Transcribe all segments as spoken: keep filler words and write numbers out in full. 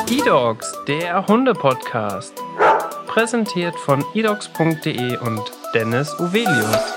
eDogs, der Hunde-Podcast. Präsentiert von edogs punkt de und Dennis Uvelius.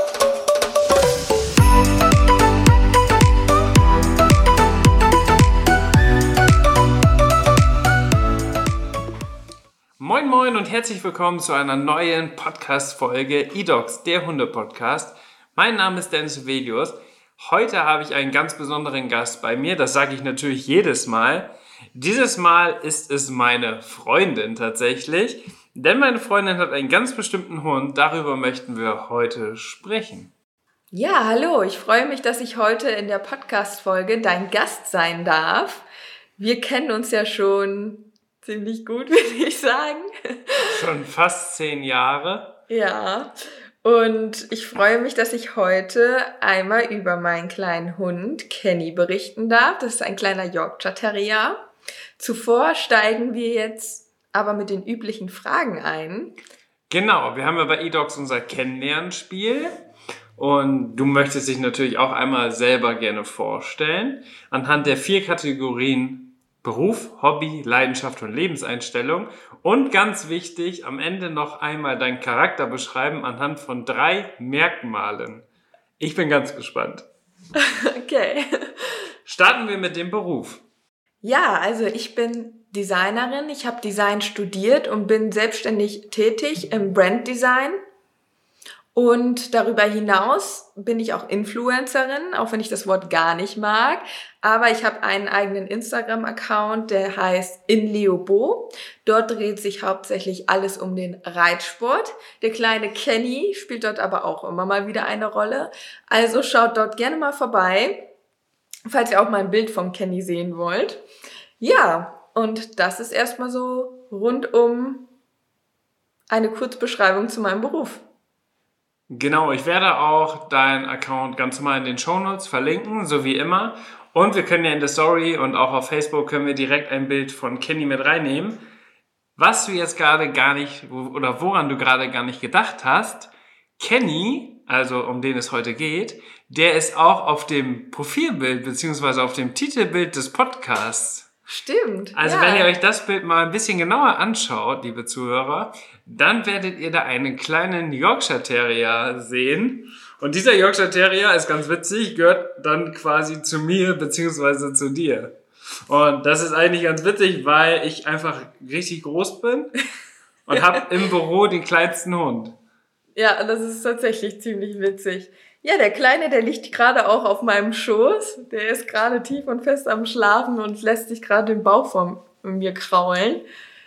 Moin moin und herzlich willkommen zu einer neuen Podcast-Folge eDogs, der Hunde-Podcast. Mein Name ist Dennis Uvelius. Heute habe ich einen ganz besonderen Gast bei mir, das sage ich natürlich jedes Mal. Dieses Mal ist es meine Freundin tatsächlich, denn meine Freundin hat einen ganz bestimmten Hund, darüber möchten wir heute sprechen. Ja, hallo, ich freue mich, dass ich heute in der Podcast-Folge dein Gast sein darf. Wir kennen uns ja schon ziemlich gut, würde ich sagen. Schon fast zehn Jahre. Ja, und ich freue mich, dass ich heute einmal über meinen kleinen Hund Kenny berichten darf. Das ist ein kleiner Yorkshire Terrier. Zuvor steigen wir jetzt aber mit den üblichen Fragen ein. Genau, wir haben ja bei eDogs unser Kennenlernspiel und du möchtest dich natürlich auch einmal selber gerne vorstellen. Anhand der vier Kategorien Beruf, Hobby, Leidenschaft und Lebenseinstellung und ganz wichtig, am Ende noch einmal deinen Charakter beschreiben anhand von drei Merkmalen. Ich bin ganz gespannt. Okay. Starten wir mit dem Beruf. Ja, also ich bin Designerin, ich habe Design studiert und bin selbstständig tätig im Branddesign. Und darüber hinaus bin ich auch Influencerin, auch wenn ich das Wort gar nicht mag. Aber ich habe einen eigenen Instagram-Account, der heißt inleobo. Dort dreht sich hauptsächlich alles um den Reitsport. Der kleine Kenny spielt dort aber auch immer mal wieder eine Rolle. Also schaut dort gerne mal vorbei, falls ihr auch mal ein Bild vom Kenny sehen wollt. Ja, und das ist erstmal so rund um eine Kurzbeschreibung zu meinem Beruf. Genau, ich werde auch deinen Account ganz normal in den Shownotes verlinken, so wie immer. Und wir können ja in der Story und auch auf Facebook können wir direkt ein Bild von Kenny mit reinnehmen. Was du jetzt gerade gar nicht, oder woran du gerade gar nicht gedacht hast, Kenny, also um den es heute geht, der ist auch auf dem Profilbild beziehungsweise auf dem Titelbild des Podcasts. Stimmt. Also ja. Wenn ihr euch das Bild mal ein bisschen genauer anschaut, liebe Zuhörer, dann werdet ihr da einen kleinen Yorkshire Terrier sehen. Und dieser Yorkshire Terrier ist ganz witzig, gehört dann quasi zu mir beziehungsweise zu dir. Und das ist eigentlich ganz witzig, weil ich einfach richtig groß bin und habe im Büro den kleinsten Hund. Ja, das ist tatsächlich ziemlich witzig. Ja, der Kleine, der liegt gerade auch auf meinem Schoß. Der ist gerade tief und fest am Schlafen und lässt sich gerade den Bauch von mir kraulen.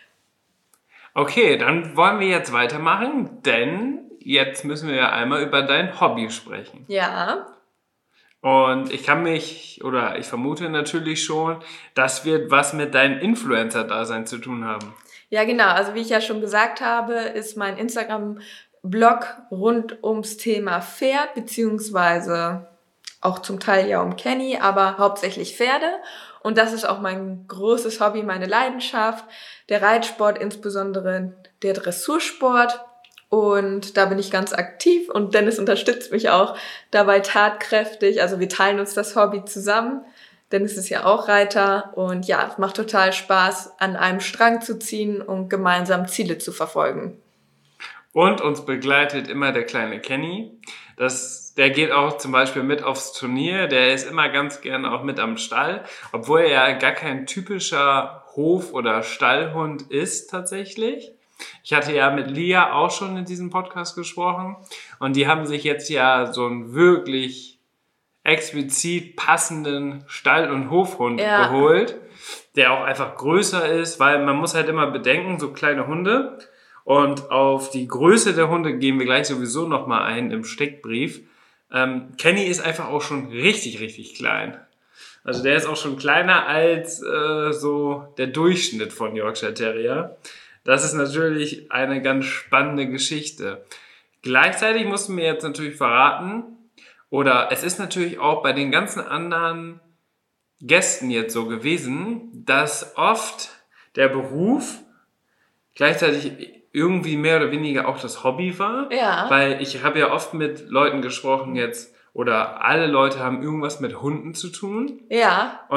Okay, dann wollen wir jetzt weitermachen, denn jetzt müssen wir ja einmal über dein Hobby sprechen. Ja. Und ich kann mich, oder ich vermute natürlich schon, das wird was mit deinem Influencer-Dasein zu tun haben. Ja, genau. Also wie ich ja schon gesagt habe, ist mein Instagram Blog rund ums Thema Pferd, beziehungsweise auch zum Teil ja um Kenny, aber hauptsächlich Pferde. Und das ist auch mein großes Hobby, meine Leidenschaft, der Reitsport, insbesondere der Dressursport. Und da bin ich ganz aktiv und Dennis unterstützt mich auch dabei tatkräftig. Also wir teilen uns das Hobby zusammen. Dennis ist ja auch Reiter und ja, es macht total Spaß, an einem Strang zu ziehen und gemeinsam Ziele zu verfolgen. Und uns begleitet immer der kleine Kenny. Das, der geht auch zum Beispiel mit aufs Turnier. Der ist immer ganz gerne auch mit am Stall, obwohl er ja gar kein typischer Hof- oder Stallhund ist tatsächlich. Ich hatte ja mit Lia auch schon in diesem Podcast gesprochen und die haben sich jetzt ja so einen wirklich explizit passenden Stall- und Hofhund ja. geholt, der auch einfach größer ist, weil man muss halt immer bedenken, so kleine Hunde. Und auf die Größe der Hunde gehen wir gleich sowieso nochmal ein im Steckbrief. Ähm, Kenny ist einfach auch schon richtig, richtig klein. Also der ist auch schon kleiner als äh, so der Durchschnitt von Yorkshire Terrier. Das ist natürlich eine ganz spannende Geschichte. Gleichzeitig musst du mir jetzt natürlich verraten, oder es ist natürlich auch bei den ganzen anderen Gästen jetzt so gewesen, dass oft der Beruf gleichzeitig irgendwie mehr oder weniger auch das Hobby war. Ja. Weil ich habe ja oft mit Leuten gesprochen jetzt, oder alle Leute haben irgendwas mit Hunden zu tun. Ja. Und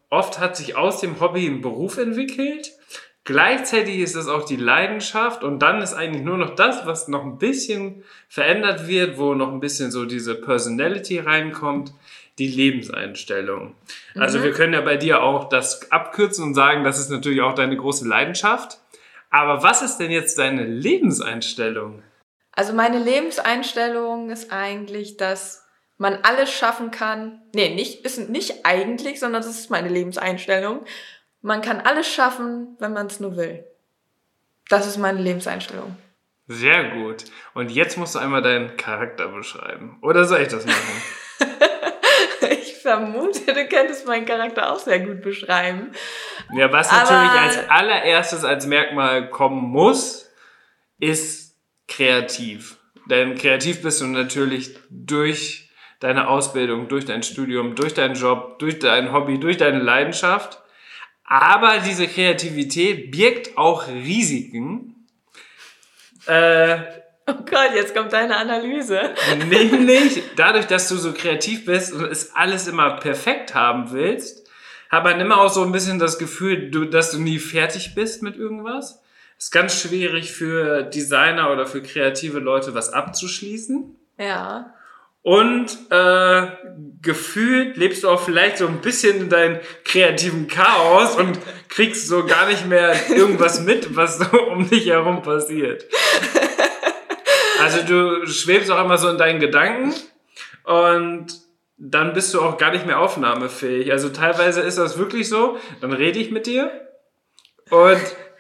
oft hat sich aus dem Hobby ein Beruf entwickelt. Gleichzeitig ist es auch die Leidenschaft und dann ist eigentlich nur noch das, was noch ein bisschen verändert wird, wo noch ein bisschen so diese Personality reinkommt, die Lebenseinstellung. Mhm. Also wir können ja bei dir auch das abkürzen und sagen, das ist natürlich auch deine große Leidenschaft. Aber was ist denn jetzt deine Lebenseinstellung? Also meine Lebenseinstellung ist eigentlich, dass man alles schaffen kann. Nee, nicht, ist nicht eigentlich, sondern das ist meine Lebenseinstellung. Man kann alles schaffen, wenn man es nur will. Das ist meine Lebenseinstellung. Sehr gut. Und jetzt musst du einmal deinen Charakter beschreiben. Oder soll ich das machen? Ich vermute, du könntest meinen Charakter auch sehr gut beschreiben. Ja, was Aber natürlich als allererstes als Merkmal kommen muss, ist kreativ. Denn kreativ bist du natürlich durch deine Ausbildung, durch dein Studium, durch deinen Job, durch dein Hobby, durch deine Leidenschaft. Aber diese Kreativität birgt auch Risiken. Äh, oh Gott, jetzt kommt deine Analyse. Nämlich, dadurch, dass du so kreativ bist und es alles immer perfekt haben willst, hat man immer auch so ein bisschen das Gefühl, du, dass du nie fertig bist mit irgendwas. Es ist ganz schwierig für Designer oder für kreative Leute, was abzuschließen. Ja. Und äh, gefühlt lebst du auch vielleicht so ein bisschen in deinem kreativen Chaos und kriegst so gar nicht mehr irgendwas mit, was so um dich herum passiert. Also du schwebst auch immer so in deinen Gedanken und dann bist du auch gar nicht mehr aufnahmefähig. Also teilweise ist das wirklich so, dann rede ich mit dir und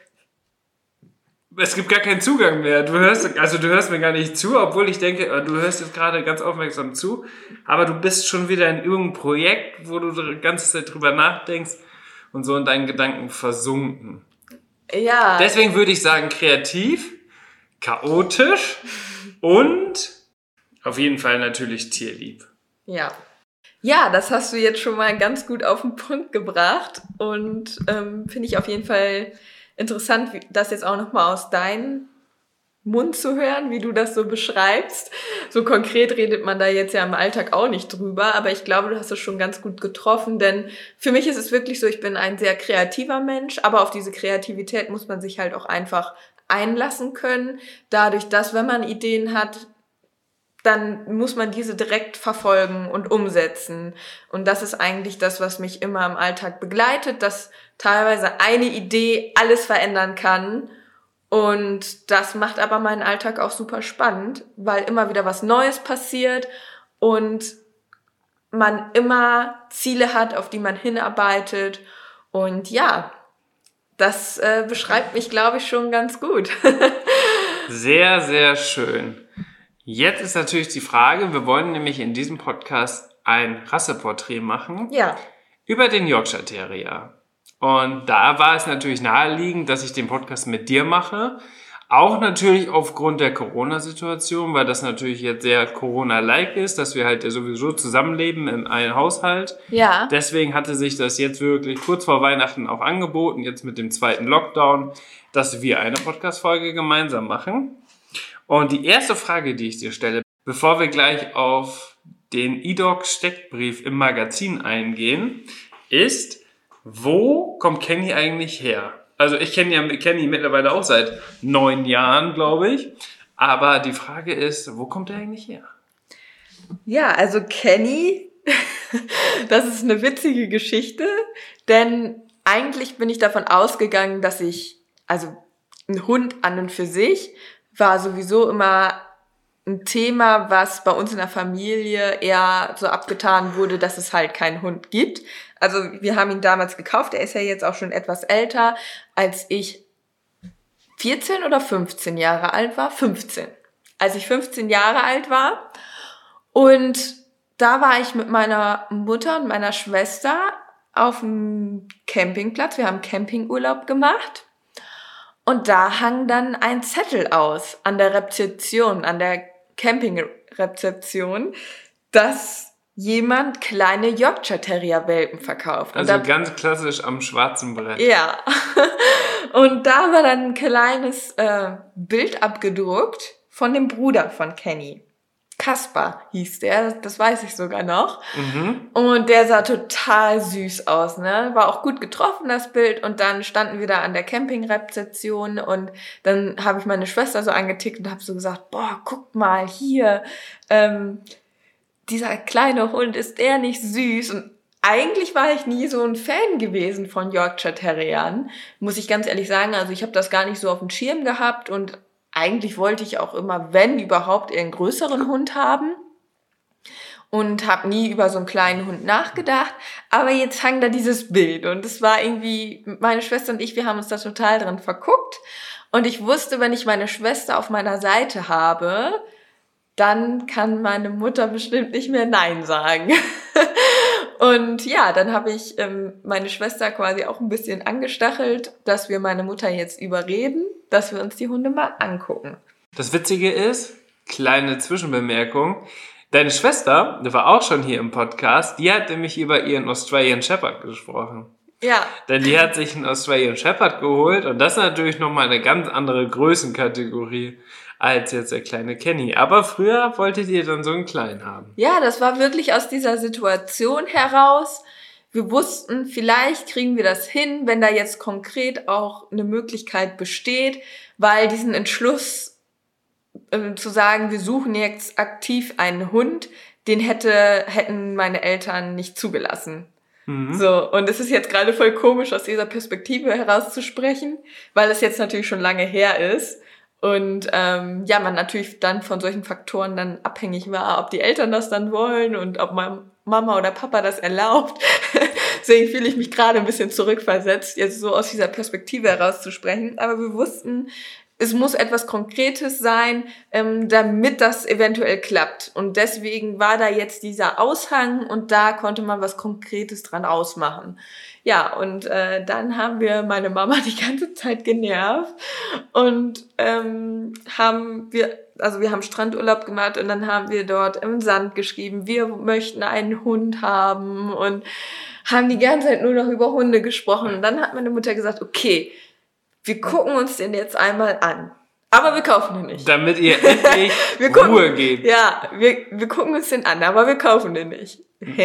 es gibt gar keinen Zugang mehr. Du hörst, also du hörst mir gar nicht zu, obwohl ich denke, du hörst jetzt gerade ganz aufmerksam zu, aber du bist schon wieder in irgendeinem Projekt, wo du die ganze Zeit drüber nachdenkst und so in deinen Gedanken versunken. Ja. Deswegen würde ich sagen, kreativ, chaotisch und auf jeden Fall natürlich tierlieb. Ja. Ja, das hast du jetzt schon mal ganz gut auf den Punkt gebracht und ähm, finde ich auf jeden Fall interessant, das jetzt auch nochmal aus deinem Mund zu hören, wie du das so beschreibst. So konkret redet man da jetzt ja im Alltag auch nicht drüber, aber ich glaube, du hast es schon ganz gut getroffen, denn für mich ist es wirklich so, ich bin ein sehr kreativer Mensch, aber auf diese Kreativität muss man sich halt auch einfach einlassen können, dadurch, dass, wenn man Ideen hat, dann muss man diese direkt verfolgen und umsetzen. Und das ist eigentlich das, was mich immer im Alltag begleitet, dass teilweise eine Idee alles verändern kann. Und das macht aber meinen Alltag auch super spannend, weil immer wieder was Neues passiert und man immer Ziele hat, auf die man hinarbeitet. Und ja, das äh, beschreibt mich, glaube ich, schon ganz gut. Sehr, sehr schön. Jetzt ist natürlich die Frage, wir wollen nämlich in diesem Podcast ein Rasseporträt machen. Ja. Über den Yorkshire Terrier. Und da war es natürlich naheliegend, dass ich den Podcast mit dir mache. Auch natürlich aufgrund der Corona-Situation, weil das natürlich jetzt sehr Corona-like ist, dass wir halt ja sowieso zusammenleben in einem Haushalt. Ja. Deswegen hatte sich das jetzt wirklich kurz vor Weihnachten auch angeboten, jetzt mit dem zweiten Lockdown, dass wir eine Podcast-Folge gemeinsam machen. Und die erste Frage, die ich dir stelle, bevor wir gleich auf den E-Doc-Steckbrief im Magazin eingehen, ist, wo kommt Kenny eigentlich her? Also ich kenne ja Kenny mittlerweile auch seit neun Jahren, glaube ich. Aber die Frage ist, wo kommt er eigentlich her? Ja, also Kenny, das ist eine witzige Geschichte, denn eigentlich bin ich davon ausgegangen, dass ich, also ein Hund an und für sich, war sowieso immer ein Thema, was bei uns in der Familie eher so abgetan wurde, dass es halt keinen Hund gibt. Also wir haben ihn damals gekauft, er ist ja jetzt auch schon etwas älter, als ich vierzehn oder fünfzehn Jahre alt war. fünfzehn. Als ich fünfzehn Jahre alt war. Und da war ich mit meiner Mutter und meiner Schwester auf dem Campingplatz. Wir haben Campingurlaub gemacht. Und da hang dann ein Zettel aus an der Rezeption, an der Campingrezeption, dass jemand kleine Yorkshire Terrier Welpen verkauft. Also und da, ganz klassisch am schwarzen Brett. Ja. Und da war dann ein kleines äh, Bild abgedruckt von dem Bruder von Kenny. Kaspar hieß der, das weiß ich sogar noch. Mhm. Und der sah total süß aus, ne? War auch gut getroffen, das Bild. Und dann standen wir da an der Campingrezeption und dann habe ich meine Schwester so angetickt und habe so gesagt, boah, guck mal hier, ähm, dieser kleine Hund, ist der nicht süß? Und eigentlich war ich nie so ein Fan gewesen von Yorkshire Terriern, muss ich ganz ehrlich sagen. Also ich habe das gar nicht so auf dem Schirm gehabt und eigentlich wollte ich auch immer, wenn überhaupt, eher einen größeren Hund haben und habe nie über so einen kleinen Hund nachgedacht. Aber jetzt hang da dieses Bild und es war irgendwie, meine Schwester und ich, wir haben uns da total drin verguckt und ich wusste, wenn ich meine Schwester auf meiner Seite habe, dann kann meine Mutter bestimmt nicht mehr Nein sagen. Und ja, dann habe ich ähm, meine Schwester quasi auch ein bisschen angestachelt, dass wir meine Mutter jetzt überreden, dass wir uns die Hunde mal angucken. Das Witzige ist, kleine Zwischenbemerkung, deine Schwester, die war auch schon hier im Podcast, die hat nämlich über ihren Australian Shepherd gesprochen. Ja. Denn die hat sich einen Australian Shepherd geholt und das ist natürlich nochmal eine ganz andere Größenkategorie als jetzt der kleine Kenny. Aber früher wolltet ihr dann so einen kleinen haben. Ja, das war wirklich aus dieser Situation heraus. Wir wussten, vielleicht kriegen wir das hin, wenn da jetzt konkret auch eine Möglichkeit besteht, weil diesen Entschluss äh, zu sagen, wir suchen jetzt aktiv einen Hund, den hätte, hätten meine Eltern nicht zugelassen. Mhm. So, und es ist jetzt gerade voll komisch, aus dieser Perspektive herauszusprechen, weil es jetzt natürlich schon lange her ist. Und ähm, ja, man natürlich dann von solchen Faktoren dann abhängig war, ob die Eltern das dann wollen und ob Mama oder Papa das erlaubt. Deswegen fühle ich mich gerade ein bisschen zurückversetzt, jetzt so aus dieser Perspektive herauszusprechen. Aber wir wussten, es muss etwas Konkretes sein, ähm, damit das eventuell klappt. Und deswegen war da jetzt dieser Aushang und da konnte man was Konkretes dran ausmachen. Ja, und äh, dann haben wir meine Mama die ganze Zeit genervt und ähm, haben wir, also wir haben Strandurlaub gemacht und dann haben wir dort im Sand geschrieben, wir möchten einen Hund haben und haben die ganze Zeit nur noch über Hunde gesprochen. Und dann hat meine Mutter gesagt, okay, wir gucken uns den jetzt einmal an. Aber wir kaufen den nicht. Damit ihr endlich wir gucken, Ruhe gebt. Ja, wir, wir gucken uns den an, aber wir kaufen den nicht.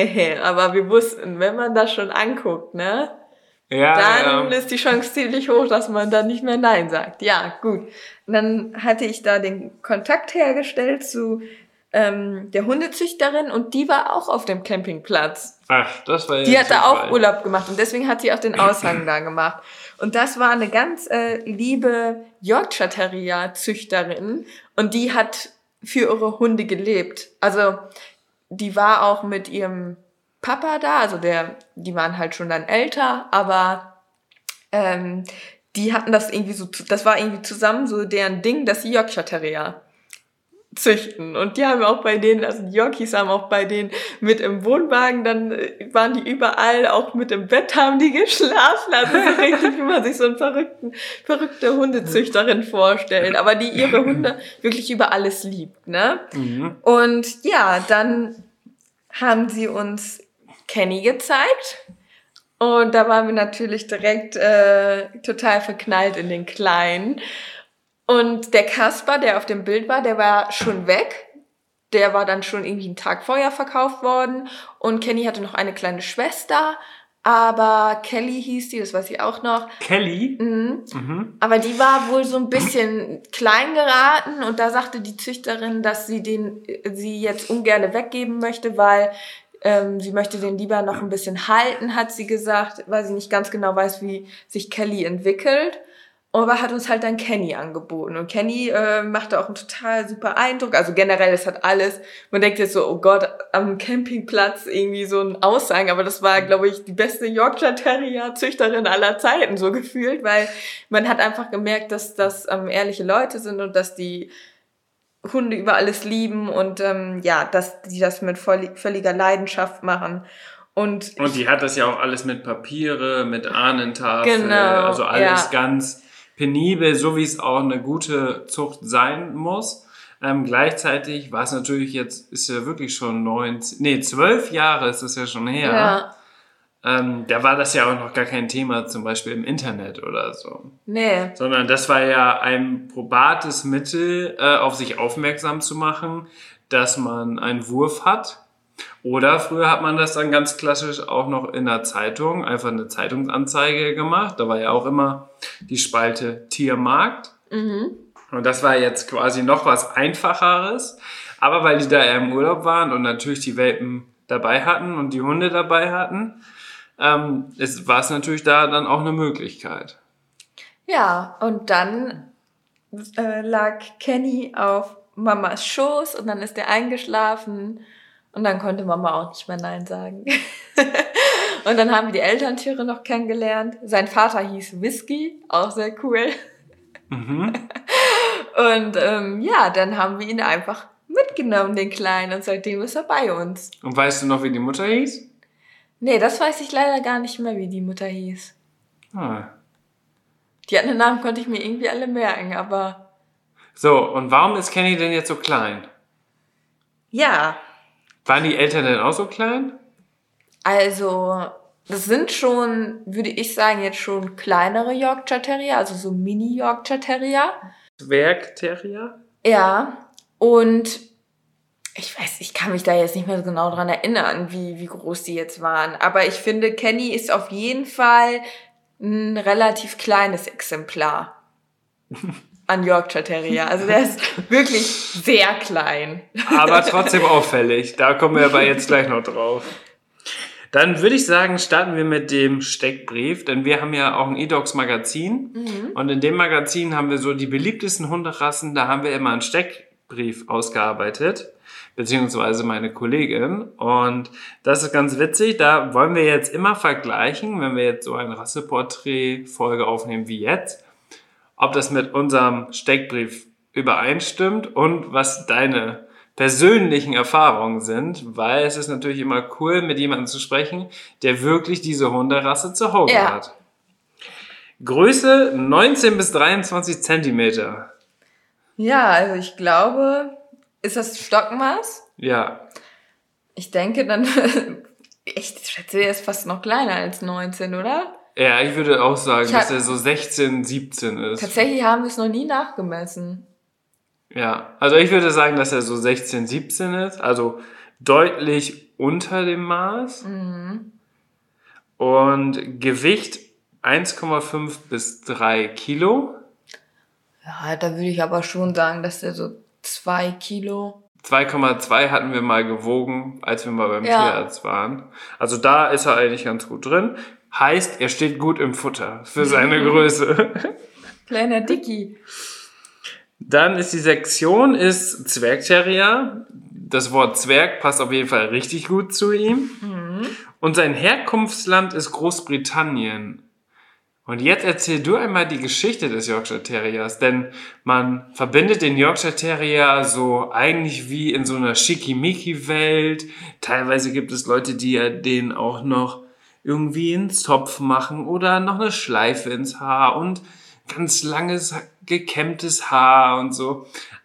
Aber wir wussten, wenn man das schon anguckt, ne, ja, dann ja. ist die Chance ziemlich hoch, dass man dann nicht mehr Nein sagt. Ja, gut. Und dann hatte ich da den Kontakt hergestellt zu ähm, der Hundezüchterin und die war auch auf dem Campingplatz. Ach, das war ja Die hatte Zufall. auch Urlaub gemacht und deswegen hat sie auch den Aushang da gemacht. Und das war eine ganz äh, liebe Yorkshire Terrier Züchterin und die hat für ihre Hunde gelebt. Also die war auch mit ihrem Papa da, also der, die waren halt schon dann älter, aber ähm, die hatten das irgendwie so, das war irgendwie zusammen so deren Ding, dass sie Yorkshire Terrier züchten. Und die haben auch bei denen, also die Yorkies haben auch bei denen mit im Wohnwagen, dann waren die überall, auch mit im Bett haben die geschlafen. Also so richtig, wie man sich so eine verrückten, verrückte Hundezüchterin vorstellt. Aber die ihre Hunde wirklich über alles liebt, ne? Mhm. Und ja, dann haben sie uns Kenny gezeigt. Und da waren wir natürlich direkt äh, total verknallt in den Kleinen. Und der Kaspar, der auf dem Bild war, der war schon weg. Der war dann schon irgendwie einen Tag vorher verkauft worden. Und Kenny hatte noch eine kleine Schwester. Aber Kelly hieß die, das weiß ich auch noch. Kelly? Mhm. Mhm. Aber die war wohl so ein bisschen klein geraten. Und da sagte die Züchterin, dass sie den, sie jetzt ungern weggeben möchte, weil ähm, sie möchte den lieber noch ein bisschen halten, hat sie gesagt, weil sie nicht ganz genau weiß, wie sich Kelly entwickelt. Aber hat uns halt dann Kenny angeboten. Und Kenny äh, machte auch einen total super Eindruck. Also generell, es hat alles. Man denkt jetzt so, oh Gott, am Campingplatz irgendwie so ein Aussagen. Aber das war, glaube ich, die beste Yorkshire Terrier Züchterin aller Zeiten, so gefühlt. Weil man hat einfach gemerkt, dass das ähm, ehrliche Leute sind und dass die Hunde über alles lieben. Und ähm, ja, dass die das mit voll, völliger Leidenschaft machen. Und, und die hat das ja auch alles mit Papiere, mit Ahnentafel. Genau, also alles ja. ganz penibel, so wie es auch eine gute Zucht sein muss. Ähm, gleichzeitig war es natürlich jetzt, ist ja wirklich schon neunzehn, nee, zwölf Jahre ist es ja schon her. Ja. Ähm, da war das ja auch noch gar kein Thema, zum Beispiel im Internet oder so. Nee. Sondern das war ja ein probates Mittel, äh, auf sich aufmerksam zu machen. dass man einen Wurf hat. Oder früher hat man das dann ganz klassisch auch noch in der Zeitung, einfach eine Zeitungsanzeige gemacht. Da war ja auch immer die Spalte Tiermarkt. Mhm. Und das war jetzt quasi noch was Einfacheres. Aber weil die da eher im Urlaub waren und natürlich die Welpen dabei hatten und die Hunde dabei hatten, ähm, ist, war es natürlich da dann auch eine Möglichkeit. Ja, und dann äh, lag Kenny auf Mamas Schoß und dann ist er eingeschlafen und dann konnte Mama auch nicht mehr Nein sagen. Und dann haben wir die Elterntiere noch kennengelernt. Sein Vater hieß Whisky, auch sehr cool. Mhm. Und ähm, ja, dann haben wir ihn einfach mitgenommen, den Kleinen, und seitdem ist er bei uns. Und weißt du noch, wie die Mutter hieß? Nee, das weiß ich leider gar nicht mehr, wie die Mutter hieß. Ah. Die anderen Namen konnte ich mir irgendwie alle merken, aber... So, und warum ist Kenny denn jetzt so klein? Ja, Waren die Eltern denn auch so klein? also das sind schon, würde ich sagen, jetzt schon kleinere Yorkshire Terrier, also so Mini-Yorkshire Terrier. Zwergterrier? Ja, und ich weiß, ich kann mich da jetzt nicht mehr so genau dran erinnern, wie, wie groß die jetzt waren. Aber ich finde, Kenny ist auf jeden Fall ein relativ kleines Exemplar an Yorkshire Terrier. Also der ist wirklich sehr klein. Aber trotzdem auffällig. Da kommen wir aber jetzt gleich noch drauf. Dann würde ich sagen, starten wir mit dem Steckbrief, denn wir haben ja auch ein eDogs-Magazin. Mhm. Und in dem Magazin haben wir so die beliebtesten Hunderassen, da haben wir immer einen Steckbrief ausgearbeitet, beziehungsweise meine Kollegin. Und das ist ganz witzig, da wollen wir jetzt immer vergleichen, wenn wir jetzt so eine Rasseporträt-Folge aufnehmen wie jetzt, ob das mit unserem Steckbrief übereinstimmt und was deine persönlichen Erfahrungen sind, weil es ist natürlich immer cool, mit jemandem zu sprechen, der wirklich diese Hunderasse zu Hause Ja. hat. Größe neunzehn bis dreiundzwanzig Zentimeter. Ja, also ich glaube, ist das Stockmaß? Ja, Ich denke dann, ich schätze, er ist fast noch kleiner als neunzehn, oder? ja, ich würde auch sagen, Ich hab- dass er so sechzehn, siebzehn ist. Tatsächlich haben wir es noch nie nachgemessen. Ja, also ich würde sagen, dass er so sechzehn, siebzehn ist, also deutlich unter dem Maß. Mhm. Und Gewicht eins Komma fünf bis drei Kilo. Ja, da würde ich aber schon sagen, dass er so zwei Kilo... zwei Komma zwei hatten wir mal gewogen, als wir mal beim Ja. Tierarzt waren. Also da ist er eigentlich ganz gut drin. Heißt, er steht gut im Futter für seine Größe. Kleiner Dicky. Dann ist die Sektion ist Zwergterrier. Das Wort Zwerg passt auf jeden Fall richtig gut zu ihm. Mhm. Und sein Herkunftsland ist Großbritannien. Und jetzt erzähl du einmal die Geschichte des Yorkshire Terriers, denn man verbindet den Yorkshire Terrier so eigentlich wie in so einer Schickimicki-Welt. Teilweise gibt es Leute, die ja den auch noch irgendwie einen Zopf machen oder noch eine Schleife ins Haar und ganz langes, gekämmtes Haar und so.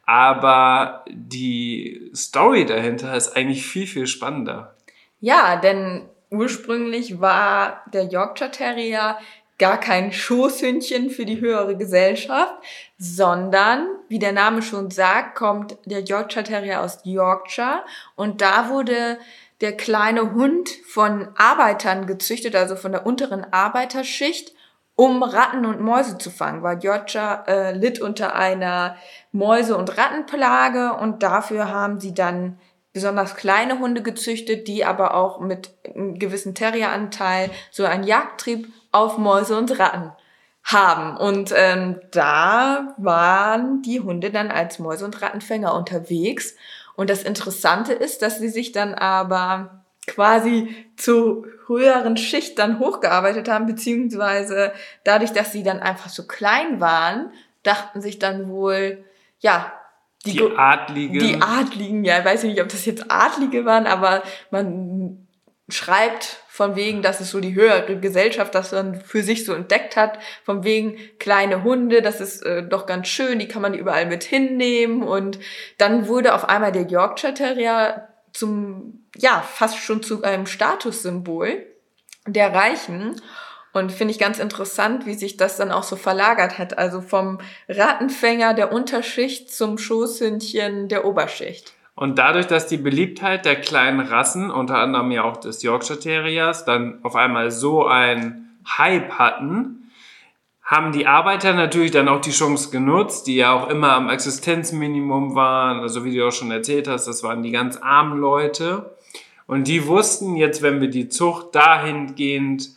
Aber die Story dahinter ist eigentlich viel, viel spannender. Ja, denn ursprünglich war der Yorkshire Terrier gar kein Schoßhündchen für die höhere Gesellschaft, sondern, wie der Name schon sagt, kommt der Yorkshire Terrier aus Yorkshire und da wurde der kleine Hund von Arbeitern gezüchtet, also von der unteren Arbeiterschicht, um Ratten und Mäuse zu fangen, weil Yorkshire äh, litt unter einer Mäuse- und Rattenplage und dafür haben sie dann besonders kleine Hunde gezüchtet, die aber auch mit einem gewissen Terrieranteil so einen Jagdtrieb auf Mäuse und Ratten haben. Und ähm, da waren die Hunde dann als Mäuse- und Rattenfänger unterwegs. Und das Interessante ist, dass sie sich dann aber quasi zur höheren Schicht dann hochgearbeitet haben, beziehungsweise dadurch, dass sie dann einfach so klein waren, dachten sich dann wohl, ja, Die, Go- Adligen. die Adligen, ja, ich weiß nicht, ob das jetzt Adlige waren, aber man schreibt von wegen, dass es so die höhere Gesellschaft das dann für sich so entdeckt hat, von wegen kleine Hunde, das ist äh, doch ganz schön, die kann man überall mit hinnehmen und dann wurde auf einmal der Yorkshire Terrier zum, ja, fast schon zu einem Statussymbol der Reichen. Und finde ich ganz interessant, wie sich das dann auch so verlagert hat. Also vom Rattenfänger der Unterschicht zum Schoßhündchen der Oberschicht. Und dadurch, dass die Beliebtheit der kleinen Rassen, unter anderem ja auch des Yorkshire Terriers, dann auf einmal so einen Hype hatten, haben die Arbeiter natürlich dann auch die Chance genutzt, die ja auch immer am Existenzminimum waren. Also wie du auch schon erzählt hast, das waren die ganz armen Leute. Und die wussten jetzt, wenn wir die Zucht dahingehend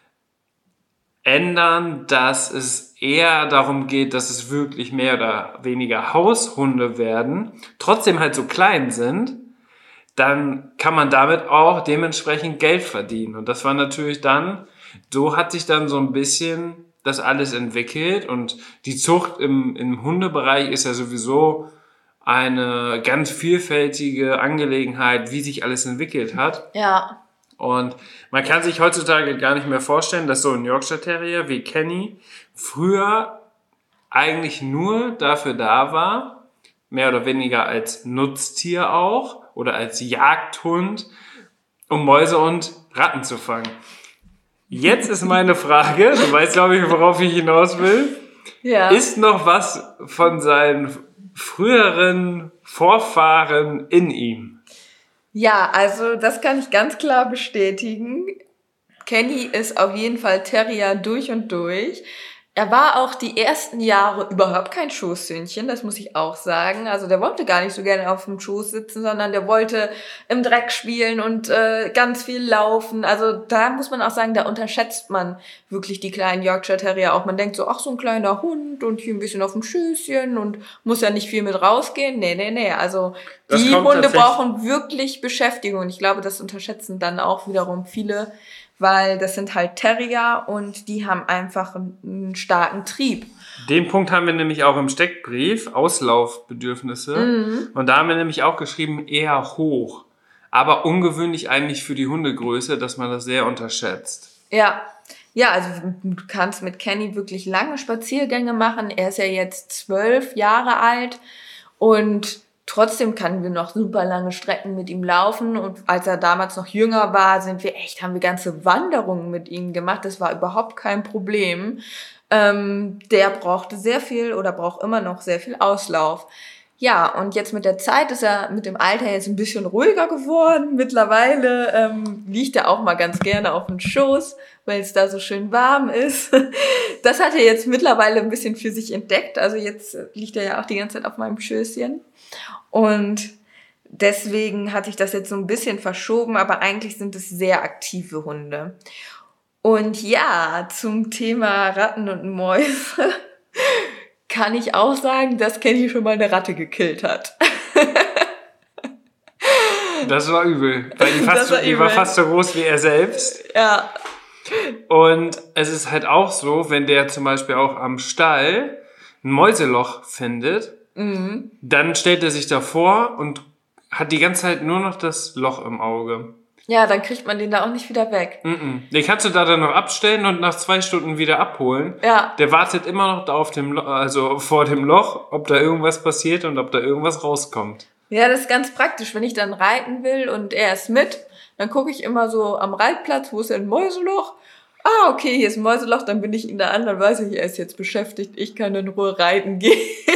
ändern, dass es eher darum geht, dass es wirklich mehr oder weniger Haushunde werden, trotzdem halt so klein sind, dann kann man damit auch dementsprechend Geld verdienen. Und das war natürlich dann, so hat sich dann so ein bisschen das alles entwickelt. Und die Zucht im, im Hundebereich ist ja sowieso eine ganz vielfältige Angelegenheit, wie sich alles entwickelt hat. Ja. Und man kann sich heutzutage gar nicht mehr vorstellen, dass so ein Yorkshire Terrier wie Kenny früher eigentlich nur dafür da war, mehr oder weniger als Nutztier auch oder als Jagdhund, um Mäuse und Ratten zu fangen. Jetzt ist meine Frage, du weißt, glaube ich, worauf ich hinaus will. Ja. Ist noch was von seinen früheren Vorfahren in ihm? Ja, also das kann ich ganz klar bestätigen. Kenny ist auf jeden Fall Terrier durch und durch. Er war auch die ersten Jahre überhaupt kein Schoßhündchen, das muss ich auch sagen. Also der wollte gar nicht so gerne auf dem Schoß sitzen, sondern der wollte im Dreck spielen und äh, ganz viel laufen. Also da muss man auch sagen, da unterschätzt man wirklich die kleinen Yorkshire Terrier auch. Man denkt so, ach, so ein kleiner Hund und hier ein bisschen auf dem Schößchen und muss ja nicht viel mit rausgehen. Nee, nee, nee. Also Das die kommt Hunde tatsächlich- brauchen wirklich Beschäftigung. Und ich glaube, das unterschätzen dann auch wiederum viele, weil das sind halt Terrier und die haben einfach einen, einen starken Trieb. Den Punkt haben wir nämlich auch im Steckbrief, Auslaufbedürfnisse. Mhm. Und da haben wir nämlich auch geschrieben, eher hoch. Aber ungewöhnlich eigentlich für die Hundegröße, dass man das sehr unterschätzt. Ja, ja, also du kannst mit Kenny wirklich lange Spaziergänge machen. Er ist ja jetzt zwölf Jahre alt und trotzdem können wir noch super lange Strecken mit ihm laufen. Und als er damals noch jünger war, sind wir echt, haben wir ganze Wanderungen mit ihm gemacht. Das war überhaupt kein Problem. Ähm, der brauchte sehr viel oder braucht immer noch sehr viel Auslauf. Ja, und jetzt mit der Zeit ist er mit dem Alter jetzt ein bisschen ruhiger geworden. Mittlerweile ähm, liegt er auch mal ganz gerne auf dem Schoß, weil es da so schön warm ist. Das hat er jetzt mittlerweile ein bisschen für sich entdeckt. Also jetzt liegt er ja auch die ganze Zeit auf meinem Schößchen. Und deswegen hat sich das jetzt so ein bisschen verschoben, aber eigentlich sind es sehr aktive Hunde. Und ja, zum Thema Ratten und Mäuse kann ich auch sagen, dass Kenny schon mal eine Ratte gekillt hat. Das war übel, weil die, fast Das war so, die war übel. fast so groß wie er selbst. Ja, Und es ist halt auch so, wenn der zum Beispiel auch am Stall ein Mäuseloch findet, mhm. dann stellt er sich davor und hat die ganze Zeit nur noch das Loch im Auge. Ja, dann kriegt man den da auch nicht wieder weg. Mm-mm. Den kannst du da dann noch abstellen und nach zwei Stunden wieder abholen. Ja, Der wartet immer noch da auf dem Lo- also vor dem Loch, ob da irgendwas passiert und ob da irgendwas rauskommt. ja, das ist ganz praktisch. Wenn ich dann reiten will und er ist mit, dann gucke ich immer so am Reitplatz, wo ist denn ein Mäuseloch? Ah, okay, hier ist ein Mäuseloch, dann bin ich ihn da an, dann weiß ich, er ist jetzt beschäftigt, ich kann in Ruhe reiten gehen.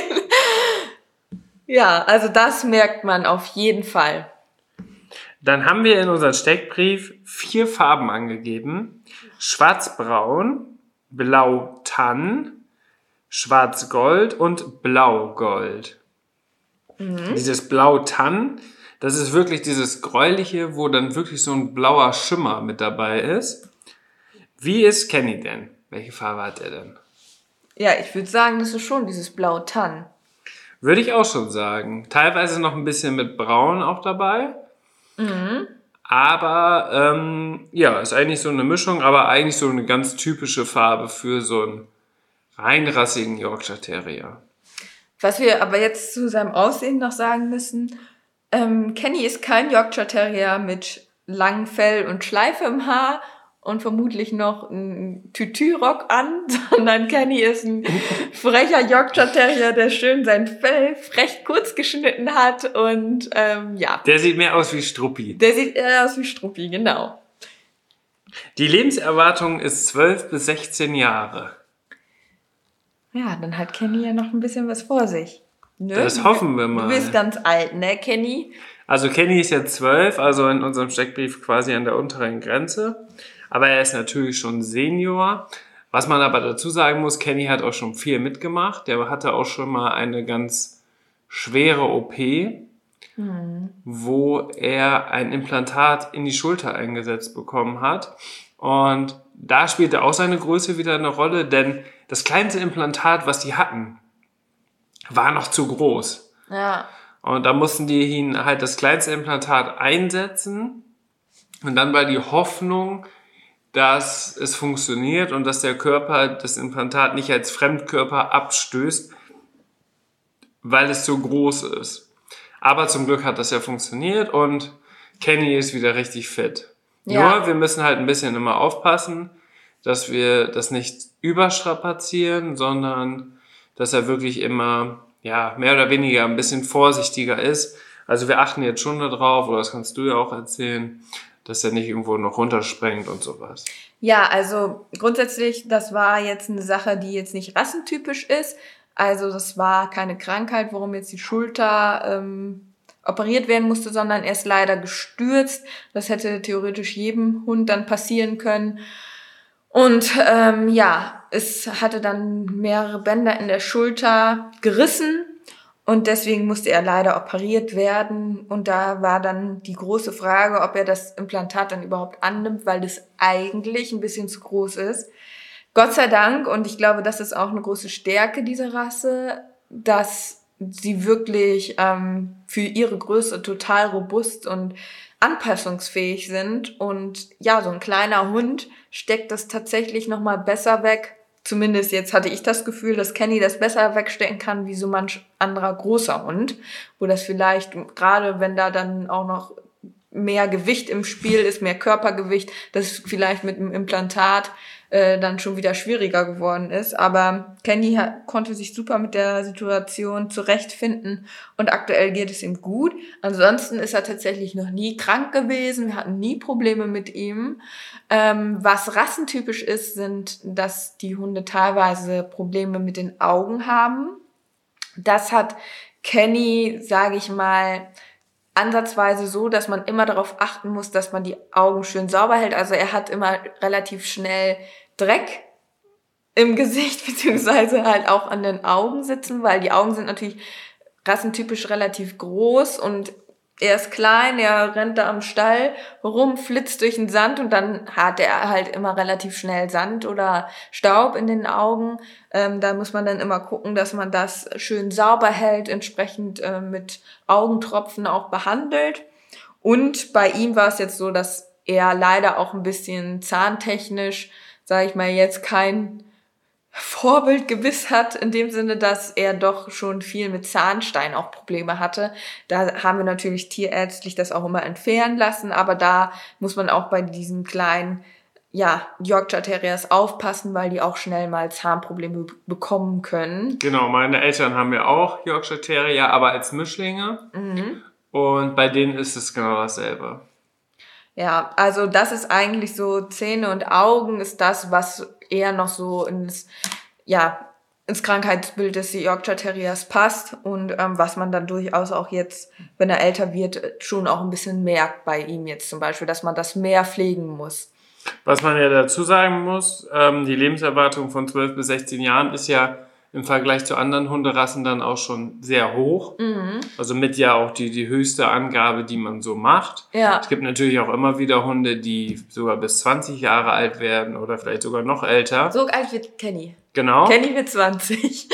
Ja, also das merkt man auf jeden Fall. Dann haben wir in unserem Steckbrief vier Farben angegeben. Schwarz-Braun, Blau-Tann, Schwarz-Gold und Blau-Gold. Mhm. Dieses Blau-Tann, das ist wirklich dieses Gräuliche, wo dann wirklich so ein blauer Schimmer mit dabei ist. Wie ist Kenny denn? Welche Farbe hat er denn? Ja, ich würde sagen, das ist schon dieses Blau-Tann. Würde ich auch schon sagen. Teilweise noch ein bisschen mit Braun auch dabei. Mhm. Aber ähm, ja, ist eigentlich so eine Mischung, aber eigentlich so eine ganz typische Farbe für so einen reinrassigen Yorkshire Terrier. Was wir aber jetzt zu seinem Aussehen noch sagen müssen, ähm, Kenny ist kein Yorkshire Terrier mit langem Fell und Schleife im Haar und vermutlich noch ein Tütü-Rock an, sondern Kenny ist ein frecher Yorkshire Terrier, der schön sein Fell frech kurz geschnitten hat und ähm, ja, Der sieht mehr aus wie Struppi. der sieht eher aus wie Struppi, genau. Die Lebenserwartung ist zwölf bis sechzehn Jahre. Ja, dann hat Kenny ja noch ein bisschen was vor sich. Ne? Das hoffen wir mal. Du bist ganz alt, ne, Kenny? Also Kenny ist jetzt zwölf, also in unserem Steckbrief quasi an der unteren Grenze. Aber er ist natürlich schon Senior. Was man aber dazu sagen muss, Kenny hat auch schon viel mitgemacht. Der hatte auch schon mal eine ganz schwere O P, mhm. wo er ein Implantat in die Schulter eingesetzt bekommen hat. Und da spielte auch seine Größe wieder eine Rolle, denn das kleinste Implantat, was die hatten, war noch zu groß. Ja. Und da mussten die ihn halt das kleinste Implantat einsetzen. Und dann war die Hoffnung, dass es funktioniert und dass der Körper das Implantat nicht als Fremdkörper abstößt, weil es so groß ist. Aber zum Glück hat das ja funktioniert und Kenny ist wieder richtig fit. Ja. Nur, wir müssen halt ein bisschen immer aufpassen, dass wir das nicht überstrapazieren, sondern dass er wirklich immer ja, mehr oder weniger ein bisschen vorsichtiger ist. Also wir achten jetzt schon darauf, oder das kannst du ja auch erzählen, dass er nicht irgendwo noch runtersprengt und sowas. Ja, also grundsätzlich, das war jetzt eine Sache, die jetzt nicht rassentypisch ist. Also das war keine Krankheit, warum jetzt die Schulter ähm, operiert werden musste, sondern er ist leider gestürzt. Das hätte theoretisch jedem Hund dann passieren können. Und ähm, ja, es hatte dann mehrere Bänder in der Schulter gerissen und deswegen musste er leider operiert werden. Und da war dann die große Frage, ob er das Implantat dann überhaupt annimmt, weil das eigentlich ein bisschen zu groß ist. Gott sei Dank, und ich glaube, das ist auch eine große Stärke dieser Rasse, dass sie wirklich ähm, für ihre Größe total robust und anpassungsfähig sind. Und ja, so ein kleiner Hund steckt das tatsächlich nochmal besser weg. Zumindest jetzt hatte ich das Gefühl, dass Kenny das besser wegstecken kann wie so manch anderer großer Hund, wo das vielleicht, gerade wenn da dann auch noch mehr Gewicht im Spiel ist, mehr Körpergewicht, das vielleicht mit einem Implantat äh, dann schon wieder schwieriger geworden ist. Aber Kenny hat, konnte sich super mit der Situation zurechtfinden und aktuell geht es ihm gut. Ansonsten ist er tatsächlich noch nie krank gewesen. Wir hatten nie Probleme mit ihm. Ähm, was rassentypisch ist, sind, dass die Hunde teilweise Probleme mit den Augen haben. Das hat Kenny, sage ich mal, ansatzweise so, dass man immer darauf achten muss, dass man die Augen schön sauber hält. Also er hat immer relativ schnell Dreck im Gesicht, beziehungsweise halt auch an den Augen sitzen, weil die Augen sind natürlich rassentypisch relativ groß und er ist klein, er rennt da am Stall rum, flitzt durch den Sand und dann hat er halt immer relativ schnell Sand oder Staub in den Augen. Ähm, da muss man dann immer gucken, dass man das schön sauber hält, entsprechend äh, mit Augentropfen auch behandelt. Und bei ihm war es jetzt so, dass er leider auch ein bisschen zahntechnisch, sage ich mal, jetzt kein Vorbildgebiss hat, in dem Sinne, dass er doch schon viel mit Zahnstein auch Probleme hatte. Da haben wir natürlich tierärztlich das auch immer entfernen lassen, aber da muss man auch bei diesen kleinen, ja, Yorkshire Terriers aufpassen, weil die auch schnell mal Zahnprobleme bekommen können. Genau, meine Eltern haben ja auch Yorkshire Terrier, aber als Mischlinge. Mhm. Und bei denen ist es genau dasselbe. Ja, also das ist eigentlich so, Zähne und Augen ist das, was eher noch so ins, ja, ins Krankheitsbild des Yorkshire Terriers passt und ähm, was man dann durchaus auch jetzt, wenn er älter wird, schon auch ein bisschen merkt bei ihm jetzt zum Beispiel, dass man das mehr pflegen muss. Was man ja dazu sagen muss, ähm, die Lebenserwartung von zwölf bis sechzehn Jahren ist ja im Vergleich zu anderen Hunderassen dann auch schon sehr hoch. Mhm. Also mit ja auch die, die höchste Angabe, die man so macht. Ja. Es gibt natürlich auch immer wieder Hunde, die sogar bis zwanzig Jahre alt werden oder vielleicht sogar noch älter. So alt wird Kenny. Genau. Kenny wird zwanzig.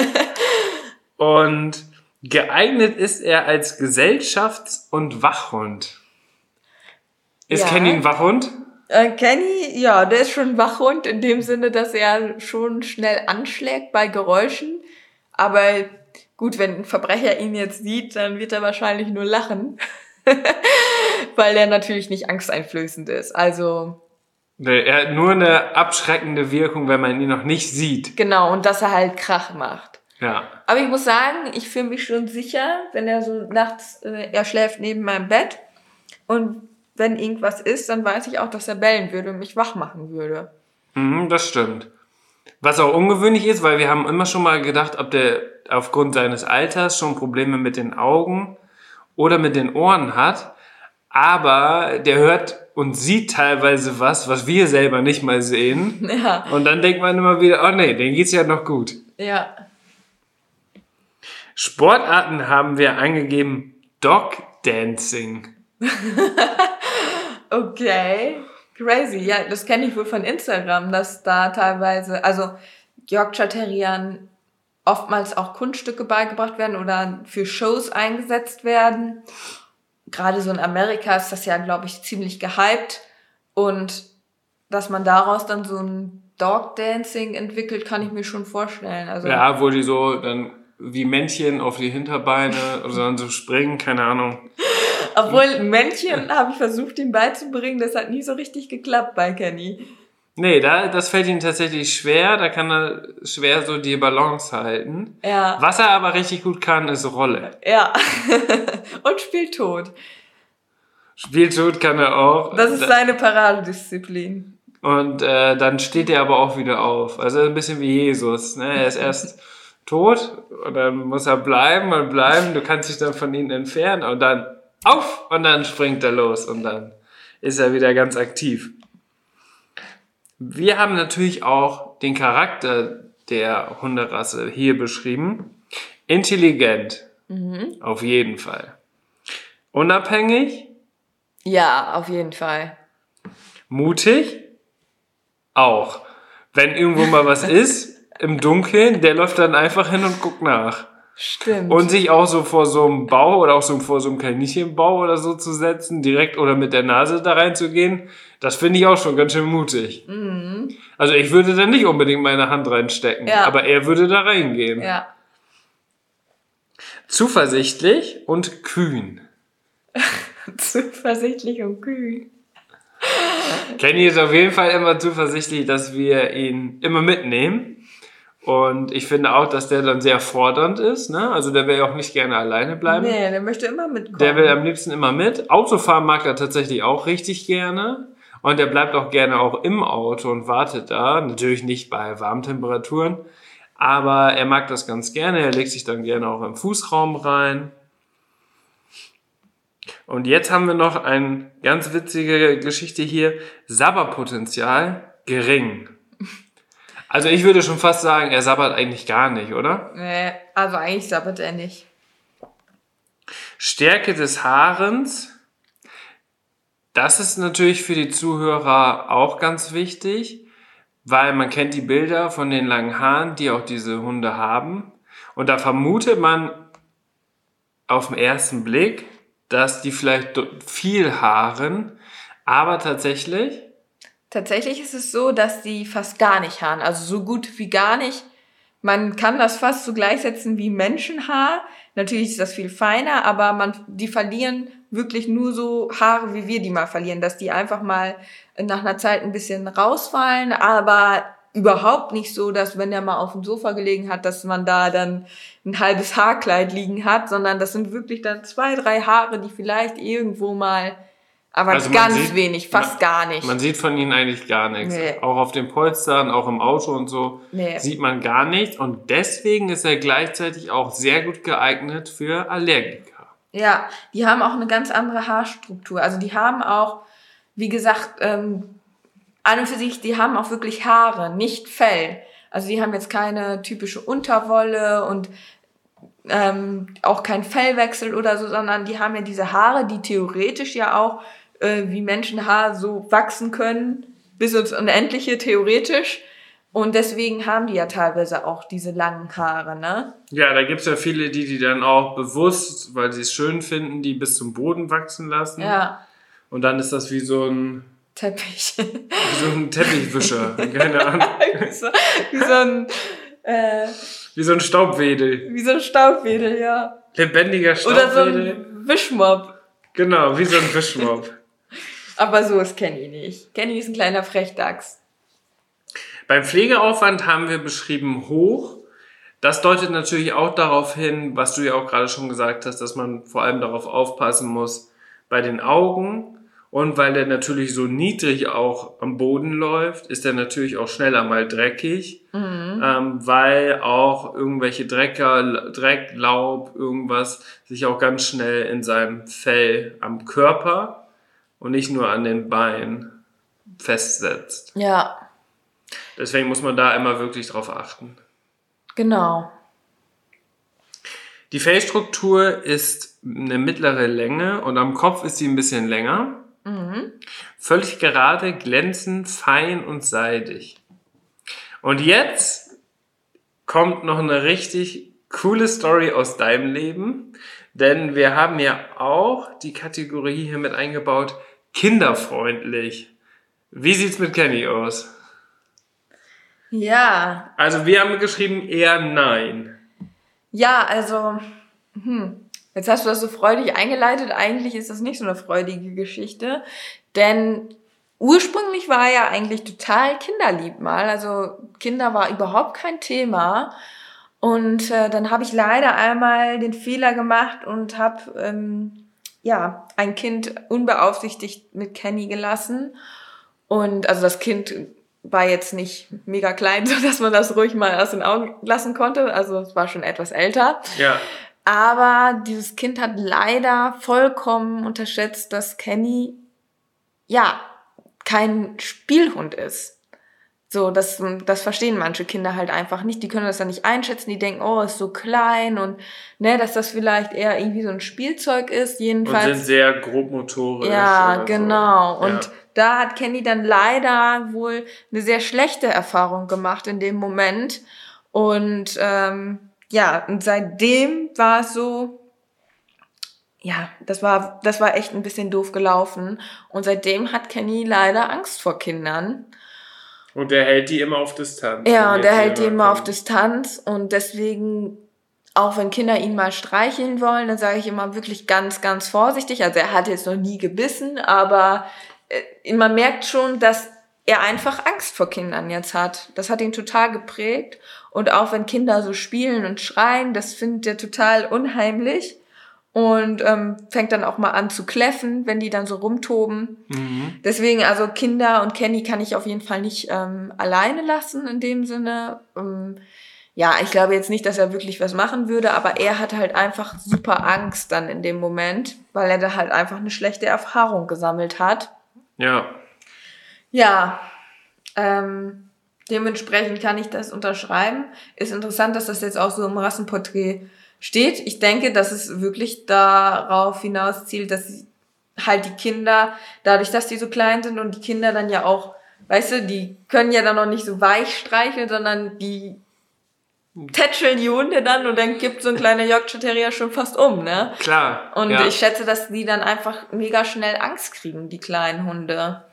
Und geeignet ist er als Gesellschafts- und Wachhund. Ist Ja. Kenny ein Wachhund? Äh, Kenny, ja, der ist schon ein Wachhund in dem Sinne, dass er schon schnell anschlägt bei Geräuschen. Aber gut, wenn ein Verbrecher ihn jetzt sieht, dann wird er wahrscheinlich nur lachen. Weil er natürlich nicht angsteinflößend ist. Also Er hat nur eine abschreckende Wirkung, wenn man ihn noch nicht sieht. genau, und dass er halt Krach macht. Ja. Aber ich muss sagen, ich fühle mich schon sicher, wenn er so nachts, äh, er schläft neben meinem Bett und wenn irgendwas ist, dann weiß ich auch, dass er bellen würde und mich wach machen würde. Mhm, das stimmt. Was auch ungewöhnlich ist, weil wir haben immer schon mal gedacht, ob der aufgrund seines Alters schon Probleme mit den Augen oder mit den Ohren hat. Aber der hört und sieht teilweise was, was wir selber nicht mal sehen. Ja. Und dann denkt man immer wieder, oh nee, denen geht's ja noch gut. Ja. Sportarten haben wir eingegeben, Dog Dancing. Okay. Crazy. Ja, das kenne ich wohl von Instagram, dass da teilweise, also Yorkshire Terriern oftmals auch Kunststücke beigebracht werden oder für Shows eingesetzt werden. Gerade so in Amerika ist das ja, glaube ich, ziemlich gehypt. Und dass man daraus dann so ein Dog Dancing entwickelt, kann ich mir schon vorstellen. Also ja, wo die so dann wie Männchen auf die Hinterbeine oder dann so springen, keine Ahnung. Obwohl Männchen habe ich versucht, ihm beizubringen, das hat nie so richtig geklappt bei Kenny. Nee, da, das fällt ihm tatsächlich schwer, da kann er schwer so die Balance halten. Ja. Was er aber richtig gut kann, ist Rolle. Ja. Und spielt tot. Spielt tot kann er auch. Das ist seine Paradedisziplin. Und äh, dann steht er aber auch wieder auf. Also ein bisschen wie Jesus. Ne? Er ist erst tot und dann muss er bleiben und bleiben. Du kannst dich dann von ihm entfernen und dann auf und dann springt er los und dann ist er wieder ganz aktiv. Wir haben natürlich auch den Charakter der Hunderasse hier beschrieben. Intelligent, mhm. Auf jeden Fall. Unabhängig? Ja, auf jeden Fall. Mutig? Auch. Wenn irgendwo mal was ist, im Dunkeln, der läuft dann einfach hin und guckt nach. Stimmt. Und sich auch so vor so einem Bau oder auch so vor so einem Kaninchenbau oder so zu setzen, direkt oder mit der Nase da reinzugehen, das finde ich auch schon ganz schön mutig. Mhm. Also ich würde da nicht unbedingt meine Hand reinstecken, ja. Aber er würde da reingehen. Ja. Zuversichtlich und kühn. Zuversichtlich und kühn. Kenny ist auf jeden Fall immer zuversichtlich, dass wir ihn immer mitnehmen. Und ich finde auch, dass der dann sehr fordernd ist. Ne? Also der will ja auch nicht gerne alleine bleiben. Nee, der möchte immer mitkommen. Der will am liebsten immer mit. Autofahren mag er tatsächlich auch richtig gerne. Und der bleibt auch gerne auch im Auto und wartet da. Natürlich nicht bei warmen Temperaturen. Aber er mag das ganz gerne. Er legt sich dann gerne auch im Fußraum rein. Und jetzt haben wir noch eine ganz witzige Geschichte hier. Sabberpotenzial gering. Also ich würde schon fast sagen, er sabbert eigentlich gar nicht, oder? Nee, also eigentlich sabbert er nicht. Stärke des Haarens. Das ist natürlich für die Zuhörer auch ganz wichtig, weil man kennt die Bilder von den langen Haaren, die auch diese Hunde haben. Und da vermutet man auf den ersten Blick, dass die vielleicht viel haaren, aber tatsächlich... Tatsächlich ist es so, dass die fast gar nicht haaren, also so gut wie gar nicht. Man kann das fast so gleichsetzen wie Menschenhaar. Natürlich ist das viel feiner, aber man, die verlieren wirklich nur so Haare, wie wir die mal verlieren, dass die einfach mal nach einer Zeit ein bisschen rausfallen, aber überhaupt nicht so, dass wenn der mal auf dem Sofa gelegen hat, dass man da dann ein halbes Haarkleid liegen hat, sondern das sind wirklich dann zwei, drei Haare, die vielleicht irgendwo mal, aber also ganz sieht, wenig, fast man, gar nicht. Man sieht von ihnen eigentlich gar nichts. Nee. Auch auf den Polstern, auch im Auto und so nee. Sieht man gar nichts. Und deswegen ist er gleichzeitig auch sehr gut geeignet für Allergiker. Ja, die haben auch eine ganz andere Haarstruktur. Also die haben auch, wie gesagt, ähm, an und für sich, die haben auch wirklich Haare, nicht Fell. Also die haben jetzt keine typische Unterwolle und ähm, auch kein Fellwechsel oder so, sondern die haben ja diese Haare, die theoretisch ja auch äh, wie Menschenhaar so wachsen können, bis ins Unendliche theoretisch. Und deswegen haben die ja teilweise auch diese langen Haare, ne? Ja, da gibt's ja viele, die die dann auch bewusst, weil sie es schön finden, die bis zum Boden wachsen lassen. Ja. Und dann ist das wie so ein Teppich. Wie so ein Teppichwischer, keine Ahnung. wie, so, wie so ein äh, Wie so ein Staubwedel. Wie so ein Staubwedel, ja. Lebendiger Staubwedel. Oder so ein Wischmopp. Genau, wie so ein Wischmopp. Aber so ist Kenny nicht. Kenny ist ein kleiner Frechdachs. Beim Pflegeaufwand haben wir beschrieben hoch. Das deutet natürlich auch darauf hin, was du ja auch gerade schon gesagt hast, dass man vor allem darauf aufpassen muss bei den Augen Und weil der natürlich so niedrig auch am Boden läuft, ist er natürlich auch schneller mal dreckig, mhm. ähm, weil auch irgendwelche Drecker, Dreck, Laub, irgendwas sich auch ganz schnell in seinem Fell am Körper und nicht nur an den Beinen festsetzt. Ja. Deswegen muss man da immer wirklich drauf achten. Genau. Die Fellstruktur ist eine mittlere Länge und am Kopf ist sie ein bisschen länger. Mhm. Völlig gerade, glänzend, fein und seidig. Und jetzt kommt noch eine richtig coole Story aus deinem Leben, denn wir haben ja auch die Kategorie hier mit eingebaut, kinderfreundlich. Wie sieht's mit Kenny aus? Ja. Also wir haben geschrieben eher nein. Ja, also, hm. Jetzt hast du das so freudig eingeleitet. Eigentlich ist das nicht so eine freudige Geschichte, denn ursprünglich war er ja eigentlich total kinderlieb mal. Also Kinder war überhaupt kein Thema. Und äh, dann habe ich leider einmal den Fehler gemacht und habe ähm, ja ein Kind unbeaufsichtigt mit Kenny gelassen. Und also das Kind war jetzt nicht mega klein, so dass man das ruhig mal aus den Augen lassen konnte. Also es war schon etwas älter. Ja. Aber dieses Kind hat leider vollkommen unterschätzt, dass Kenny, ja, kein Spielhund ist. So, das, das verstehen manche Kinder halt einfach nicht. Die können das dann nicht einschätzen. Die denken, oh, ist so klein und, ne, dass das vielleicht eher irgendwie so ein Spielzeug ist. Jedenfalls. Und sind sehr grobmotorisch. Ja, genau. So. Und ja. da hat Kenny dann leider wohl eine sehr schlechte Erfahrung gemacht in dem Moment. Und, ähm, ja, und seitdem war es so, ja, das war, das war echt ein bisschen doof gelaufen. Und seitdem hat Kenny leider Angst vor Kindern. Und der hält die immer auf Distanz. Ja, und der hält die immer auf Distanz. Und deswegen, auch wenn Kinder ihn mal streicheln wollen, dann sage ich immer wirklich ganz, ganz vorsichtig. Also er hat jetzt noch nie gebissen, aber äh, man merkt schon, dass er einfach Angst vor Kindern jetzt hat. Das hat ihn total geprägt. Und auch wenn Kinder so spielen und schreien, das findet er total unheimlich. Und ähm, fängt dann auch mal an zu kläffen, wenn die dann so rumtoben. Mhm. Deswegen, also Kinder und Kenny kann ich auf jeden Fall nicht ähm, alleine lassen in dem Sinne. Ähm, ja, ich glaube jetzt nicht, dass er wirklich was machen würde, aber er hat halt einfach super Angst dann in dem Moment, weil er da halt einfach eine schlechte Erfahrung gesammelt hat. Ja. Ja, ähm, dementsprechend kann ich das unterschreiben. Ist interessant, dass das jetzt auch so im Rassenporträt steht. Ich denke, dass es wirklich darauf hinauszielt, dass halt die Kinder, dadurch, dass die so klein sind und die Kinder dann ja auch, weißt du, die können ja dann noch nicht so weich streicheln, sondern die tätscheln die Hunde dann und dann kippt so ein kleiner Yorkshire Terrier schon fast um, ne? Klar. Und ja. ich schätze, dass die dann einfach mega schnell Angst kriegen, die kleinen Hunde.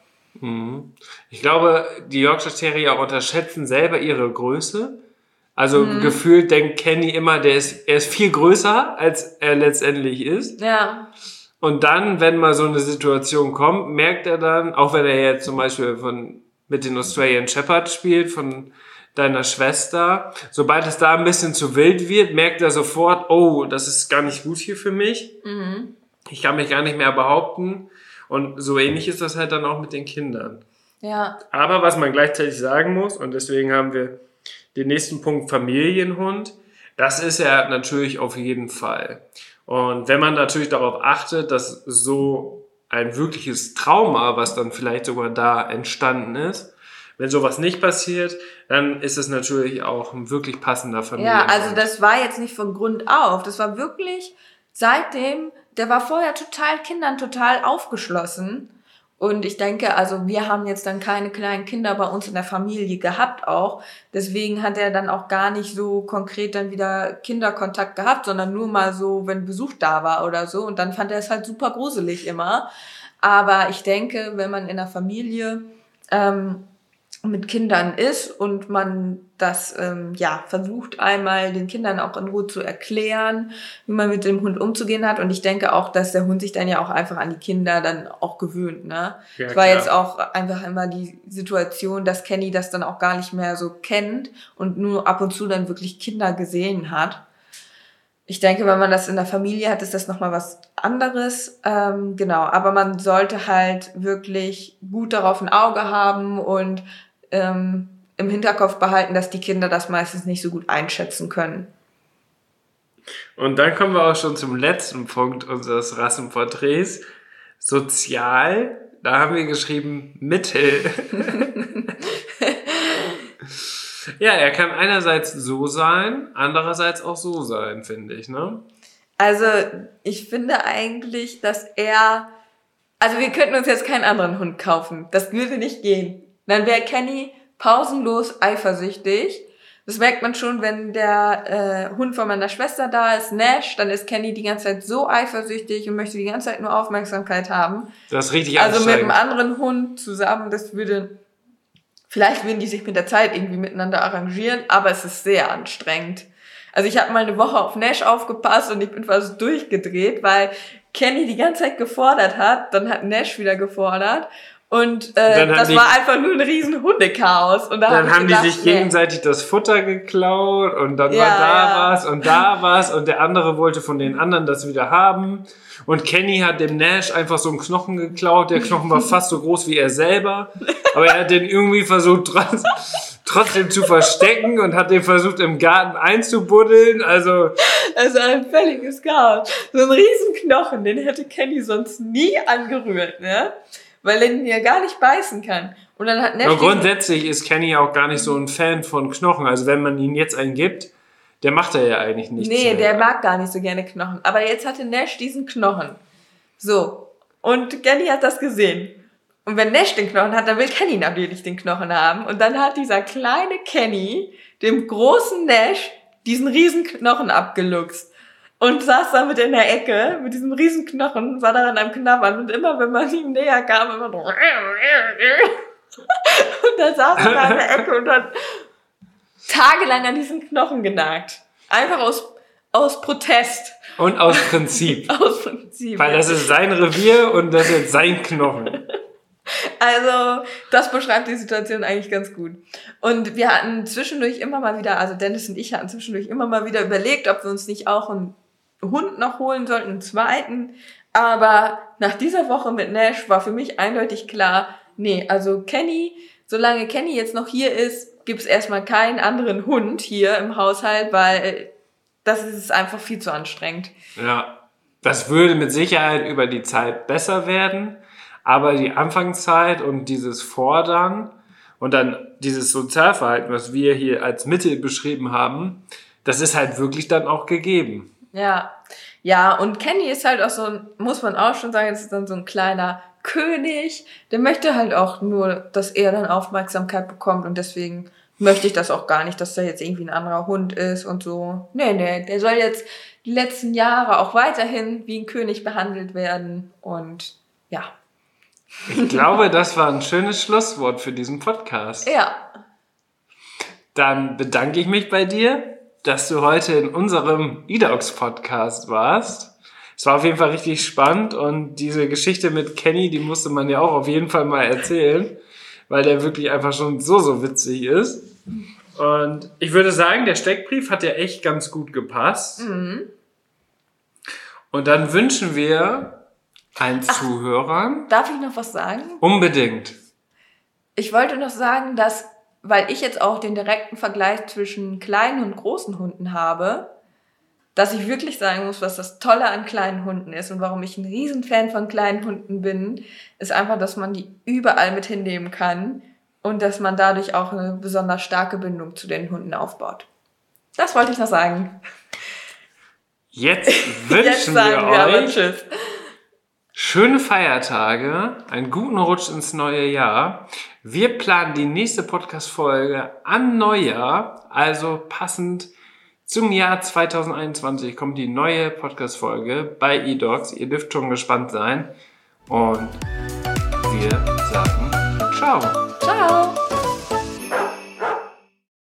Ich glaube, die Yorkshire Terrier unterschätzen selber ihre Größe. Also mhm. gefühlt denkt Kenny immer, der ist, er ist viel größer, als er letztendlich ist. Ja. Und dann, wenn mal so eine Situation kommt, merkt er dann, auch wenn er jetzt zum Beispiel von, mit den Australian Shepherd spielt, von deiner Schwester, sobald es da ein bisschen zu wild wird, merkt er sofort, oh, das ist gar nicht gut hier für mich. Mhm. Ich kann mich gar nicht mehr behaupten. Und so ähnlich ist das halt dann auch mit den Kindern. Ja. Aber was man gleichzeitig sagen muss, und deswegen haben wir den nächsten Punkt Familienhund, das ist er natürlich auf jeden Fall. Und wenn man natürlich darauf achtet, dass so ein wirkliches Trauma, was dann vielleicht sogar da entstanden ist, wenn sowas nicht passiert, dann ist es natürlich auch ein wirklich passender Familienhund. Ja, also das war jetzt nicht von Grund auf, das war wirklich seitdem, der war vorher total Kindern total aufgeschlossen. Und ich denke, also wir haben jetzt dann keine kleinen Kinder bei uns in der Familie gehabt auch. Deswegen hat er dann auch gar nicht so konkret dann wieder Kinderkontakt gehabt, sondern nur mal so, wenn Besuch da war oder so. Und dann fand er es halt super gruselig immer. Aber ich denke, wenn man in der Familie ähm, mit Kindern ist und man das ähm, ja versucht einmal den Kindern auch in Ruhe zu erklären, wie man mit dem Hund umzugehen hat, und ich denke auch, dass der Hund sich dann ja auch einfach an die Kinder dann auch gewöhnt, ne? Ja, es war klar. Jetzt auch einfach immer die Situation, dass Kenny das dann auch gar nicht mehr so kennt und nur ab und zu dann wirklich Kinder gesehen hat. Ich denke, wenn man das in der Familie hat, ist das nochmal was anderes. Ähm, genau, aber man sollte halt wirklich gut darauf ein Auge haben und ähm, im Hinterkopf behalten, dass die Kinder das meistens nicht so gut einschätzen können. Und dann kommen wir auch schon zum letzten Punkt unseres Rassenporträts. Sozial, da haben wir geschrieben Mittel. Ja, er kann einerseits so sein, andererseits auch so sein, finde ich, ne? Also, ich finde eigentlich, dass er... Also, wir könnten uns jetzt keinen anderen Hund kaufen. Das würde nicht gehen. Dann wäre Kenny pausenlos eifersüchtig. Das merkt man schon, wenn der äh, Hund von meiner Schwester da ist, Nash, dann ist Kenny die ganze Zeit so eifersüchtig und möchte die ganze Zeit nur Aufmerksamkeit haben. Das ist richtig Also mit anstrengend. einem anderen Hund zusammen, das würde... Vielleicht würden die sich mit der Zeit irgendwie miteinander arrangieren, aber es ist sehr anstrengend. Also ich habe mal eine Woche auf Nash aufgepasst und ich bin fast durchgedreht, weil Kenny die ganze Zeit gefordert hat, dann hat Nash wieder gefordert und äh, das die, war einfach nur ein riesen Hundechaos. Und da dann hab haben gedacht, die sich nee. gegenseitig das Futter geklaut und dann Ja, war da ja. was und da was und der andere wollte von den anderen das wieder haben. Und Kenny hat dem Nash einfach so einen Knochen geklaut. Der Knochen war fast so groß wie er selber. Aber er hat den irgendwie versucht trotz, trotzdem zu verstecken und hat den versucht im Garten einzubuddeln. Also Also ein völliges Chaos. So ein riesen Knochen, den hätte Kenny sonst nie angerührt, ne? Weil er ihn ja gar nicht beißen kann. Und dann hat Nash... Und grundsätzlich ist Kenny auch gar nicht so ein Fan von Knochen. Also wenn man ihn jetzt einen gibt, der macht er ja eigentlich nichts. Nee, mehr. der mag gar nicht so gerne Knochen. Aber jetzt hatte Nash diesen Knochen. So. Und Kenny hat das gesehen. Und wenn Nash den Knochen hat, dann will Kenny natürlich den Knochen haben. Und dann hat dieser kleine Kenny dem großen Nash diesen riesen Knochen abgeluchst. Und saß damit in der Ecke mit diesem riesen Knochen, war daran am Knabbern. Und immer, wenn man ihm näher kam, immer so... Und dann saß er da in der Ecke und hat tagelang an diesen Knochen genagt. Einfach aus, aus Protest. Und aus Prinzip. Aus Prinzip. Weil das ist sein Revier und das ist jetzt sein Knochen. Also, das beschreibt die Situation eigentlich ganz gut. Und wir hatten zwischendurch immer mal wieder, also Dennis und ich hatten zwischendurch immer mal wieder überlegt, ob wir uns nicht auch einen Hund noch holen sollten, einen zweiten. Aber nach dieser Woche mit Nash war für mich eindeutig klar, nee, also Kenny, solange Kenny jetzt noch hier ist, gibt es erstmal keinen anderen Hund hier im Haushalt, weil das ist einfach viel zu anstrengend. Ja, das würde mit Sicherheit über die Zeit besser werden, aber die Anfangszeit und dieses Fordern und dann dieses Sozialverhalten, was wir hier als Mittel beschrieben haben, das ist halt wirklich dann auch gegeben. Ja, ja, und Kenny ist halt auch so ein, muss man auch schon sagen, das ist dann so ein kleiner König, der möchte halt auch nur, dass er dann Aufmerksamkeit bekommt und deswegen möchte ich das auch gar nicht, dass da jetzt irgendwie ein anderer Hund ist und so. Nee, nee, der soll jetzt die letzten Jahre auch weiterhin wie ein König behandelt werden und ja. Ich glaube, das war ein schönes Schlusswort für diesen Podcast. Ja. Dann bedanke ich mich bei dir, dass du heute in unserem eDogs-Podcast warst. Es war auf jeden Fall richtig spannend und diese Geschichte mit Kenny, die musste man ja auch auf jeden Fall mal erzählen, weil der wirklich einfach schon so, so witzig ist. Und ich würde sagen, der Steckbrief hat ja echt ganz gut gepasst. Mhm. Und dann wünschen wir allen Ach, Zuhörern... Darf ich noch was sagen? Unbedingt. Ich wollte noch sagen, dass, weil ich jetzt auch den direkten Vergleich zwischen kleinen und großen Hunden habe, dass ich wirklich sagen muss, was das Tolle an kleinen Hunden ist und warum ich ein Riesenfan von kleinen Hunden bin, ist einfach, dass man die überall mit hinnehmen kann und dass man dadurch auch eine besonders starke Bindung zu den Hunden aufbaut. Das wollte ich noch sagen. Jetzt wünschen Jetzt sagen wir, wir aber euch Tschüss. schöne Feiertage, einen guten Rutsch ins neue Jahr. Wir planen die nächste Podcast-Folge an Neujahr, also passend zum Jahr zwanzig einundzwanzig kommt die neue Podcast-Folge bei eDogs. Ihr dürft schon gespannt sein. Und wir sagen ciao. Ciao.